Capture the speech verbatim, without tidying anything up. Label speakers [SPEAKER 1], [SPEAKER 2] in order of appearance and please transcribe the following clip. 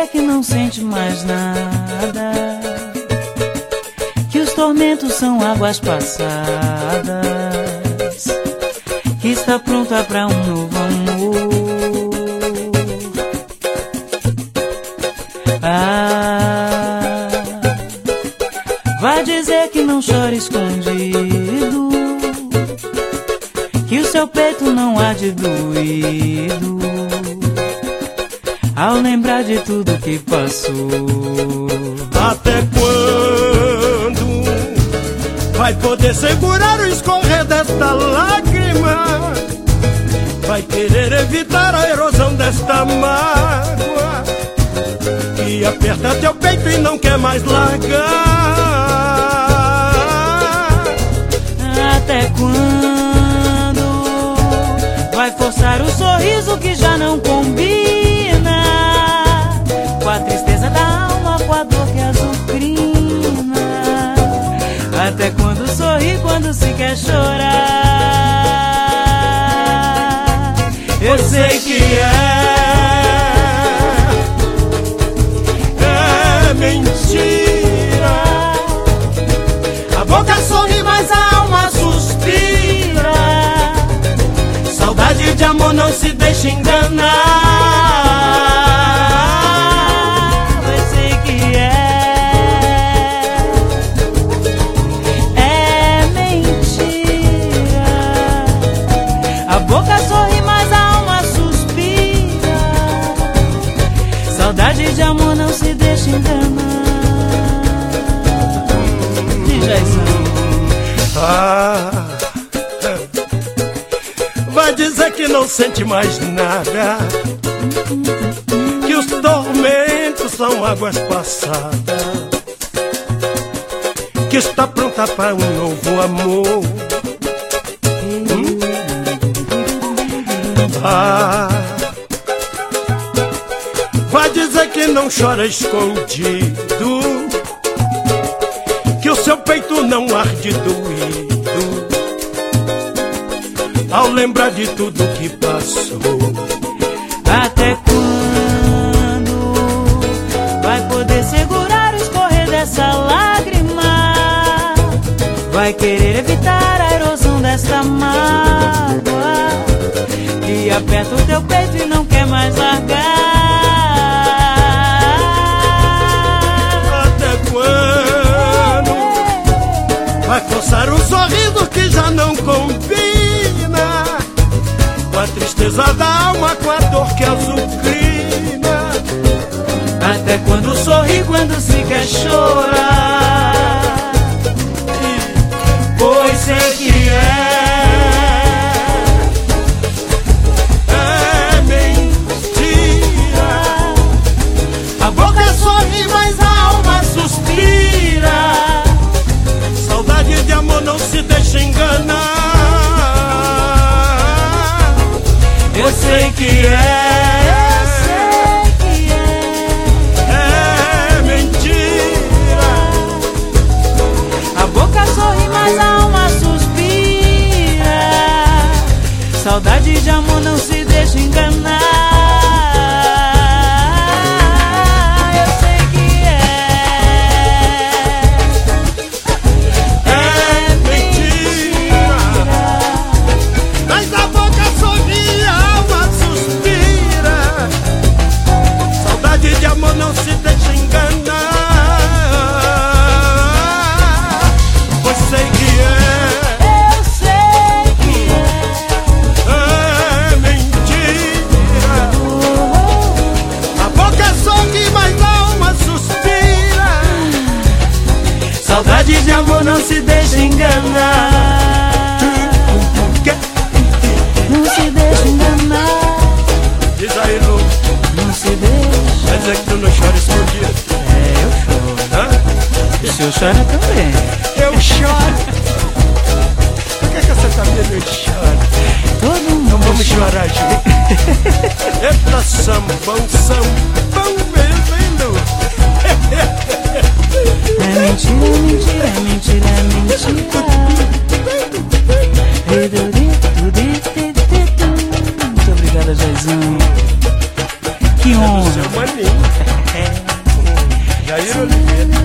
[SPEAKER 1] dizer que não sente mais nada, que os tormentos são águas passadas, que está pronta pra um novo amor. Ah, vai dizer que não chora escondido, que o seu peito não há de doído ao lembrar de tudo que passou.
[SPEAKER 2] Até quando vai poder segurar o escorrer desta lágrima? Vai querer evitar a erosão desta mágoa que aperta teu peito e não quer mais largar?
[SPEAKER 1] Até quando vai forçar o sorriso que já não combina com a tristeza da alma, com a dor que azucrina? Até quando sorrir quando se quer chorar? Eu sei que é É mentira. A boca sorri, mas a alma suspira. Saudade de amor não se deixa enganar. Eu sei que é É mentira. A boca sorri, mas a alma suspira. Saudade de amor não se deixa enganar.
[SPEAKER 2] Ah, vai dizer que não sente mais nada, que os tormentos são águas passadas, que está pronta para um novo amor. Hum? Ah, vai dizer que não chora escondido, que o seu peito não arde doído ao lembrar de tudo que passou.
[SPEAKER 1] Até quando vai poder segurar o escorrer dessa lágrima? Vai querer evitar a erosão desta mágoa que aperta o teu peito e não quer mais largar?
[SPEAKER 2] Até quando vai forçar um sorriso que já não combina com a tristeza da alma, com a dor que azucrina?
[SPEAKER 1] Até quando sorri quando se quer chorar? Pois sei que é
[SPEAKER 2] É mentira.
[SPEAKER 1] A boca sorri, mas a alma suspira.
[SPEAKER 2] Saudade de amor não se deixa enganar.
[SPEAKER 1] Eu sei que é, eu sei que é
[SPEAKER 2] É mentira.
[SPEAKER 1] A boca sorri, mas a alma suspira. Saudade de amor não se deixa enganar. Eu sei que é
[SPEAKER 2] É mentira. Mas a boca sorri, a alma suspira. Saudade de amor não se deixa enganar. Pois sei que é
[SPEAKER 1] Eu sei que
[SPEAKER 2] É mentira. A boca sorri, mas a alma suspira.
[SPEAKER 1] saudade de amor não se deixa enganar. Não se deixa enganar.
[SPEAKER 2] Diz aí, Lu,
[SPEAKER 1] Não se deixa.
[SPEAKER 2] quer dizer que tu não chora escondido?
[SPEAKER 1] É, eu choro.
[SPEAKER 2] Hã?
[SPEAKER 1] O senhor chora também.
[SPEAKER 2] Eu choro. Por que, que você tá vendo eu choro?
[SPEAKER 1] Todo mundo
[SPEAKER 2] Então vamos
[SPEAKER 1] chora.
[SPEAKER 2] chorar junto. Eita sambão, sambão mesmo, hein, Lu?
[SPEAKER 1] É mentira, é mentira, é mentira, é mentira. Muito obrigada, Jaizão. Que honra.
[SPEAKER 2] Seu maninho.
[SPEAKER 1] É.
[SPEAKER 2] Jair Oliveira.